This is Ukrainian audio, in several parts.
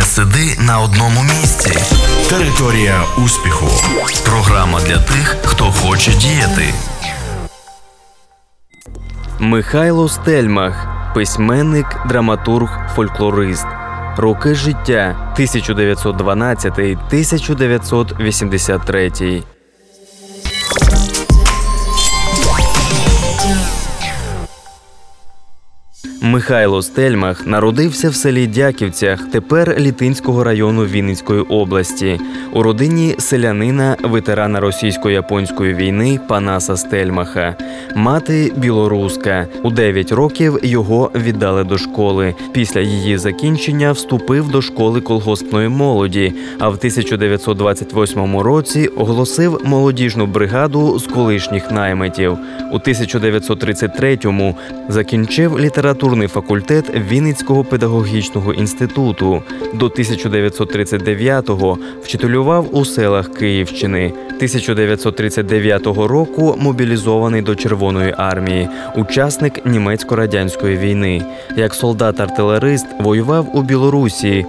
сиди на одному місці. Територія успіху. Програма для тих, хто хоче діяти. Михайло Стельмах – письменник, драматург, фольклорист. Роки життя – 1912-1983. Михайло Стельмах народився в селі Дяківцях, тепер Літинського району Вінницької області, у родині селянина, ветерана російсько-японської війни Панаса Стельмаха. Мати – білоруска. У 9 років його віддали до школи. Після її закінчення вступив до школи колгоспної молоді, а в 1928 році оголосив молодіжну бригаду з колишніх наймитів. У 1933-му закінчив літературний факультет Вінницького педагогічного інституту. До 1939-го вчителював у селах Київщини. 1939 року мобілізований до Червоної армії, учасник німецько-радянської війни. Як солдат-артилерист воював у Білорусі.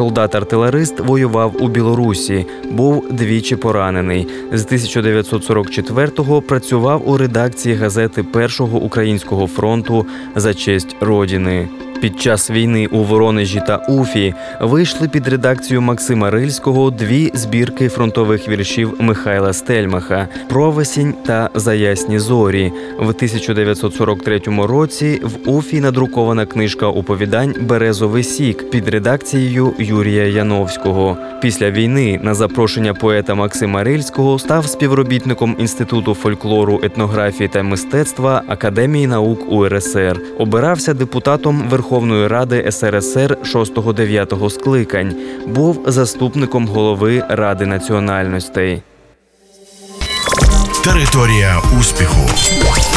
Був двічі поранений. З 1944-го працював у редакції газети Першого українського фронту «За честь Родини». Під час війни у Воронежі та Уфі вийшли під редакцію Максима Рильського 2 збірки фронтових віршів Михайла Стельмаха «Провесінь» та «За ясні зорі». В 1943 році в Уфі надрукована книжка оповідань «Березовий сік» під редакцією Юрія Яновського. Після війни на запрошення поета Максима Рильського став співробітником Інституту фольклору, етнографії та мистецтва Академії наук УРСР. Обирався депутатом Верховної Ради СРСР 6-9 скликань. Був заступником голови Ради національностей. Територія успіху.